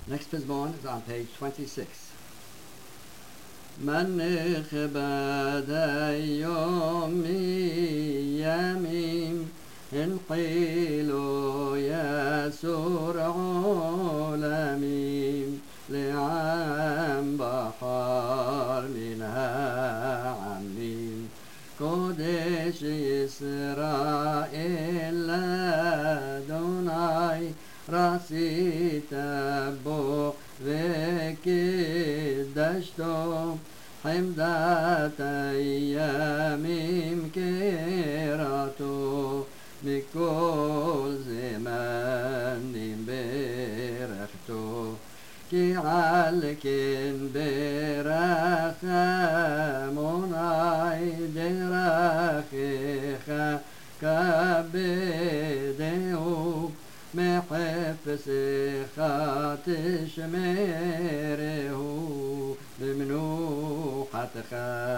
Next pizmon is on page 26. منخ بعد يوم يمين انقيلوا يسور عالمين لعم بحر منها عمين قدش إسرائيل أدوناي راسي تبو وكدشتو حمدت أيامين كيراتو بكل زمان برختو كي علكن برخموناي درخيخا كبدهو محفس خاتش ميره بمنوحتك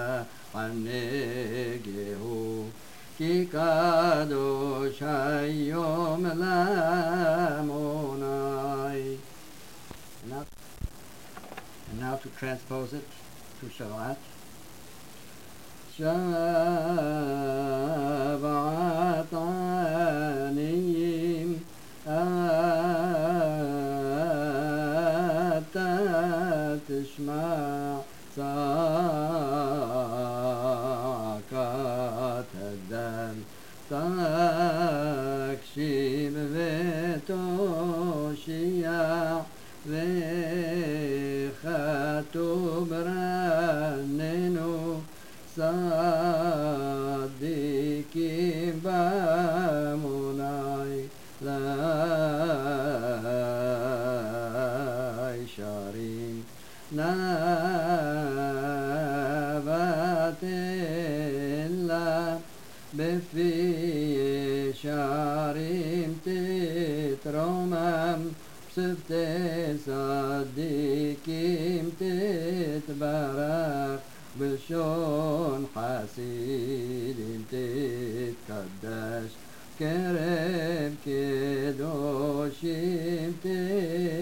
عنقه كي قادوش يوم لاموناي. And now to transpose it to Shabbat. Shabbat aniyim ata tishma' tza'akat hadal takshib v'toshiyah v'chatub ranenu sadikim b'amunai lai sharim navatela befi sharim titromam sifte sadikim titbarak بلشون حسيد تتقدس كرب كدوشيم